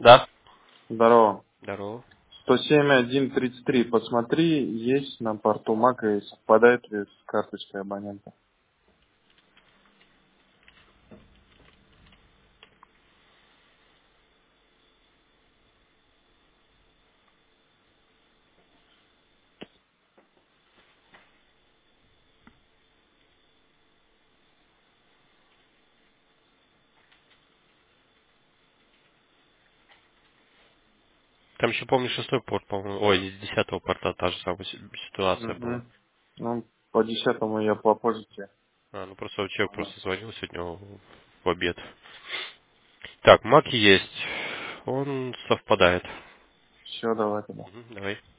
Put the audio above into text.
Да. Здорово. Здорово. 107.1.33. Посмотри, есть на порту Мака и совпадает ли с карточкой абонента. Там еще, помню, 6-й порт, по-моему. Ой, из 10-го порта та же самая ситуация была. Угу. Ну, по 10-му я попозже тебе. Ну просто вот человек просто звонил сегодня в обед. Так, Мак есть. Он совпадает. Все, давай тогда. Давай.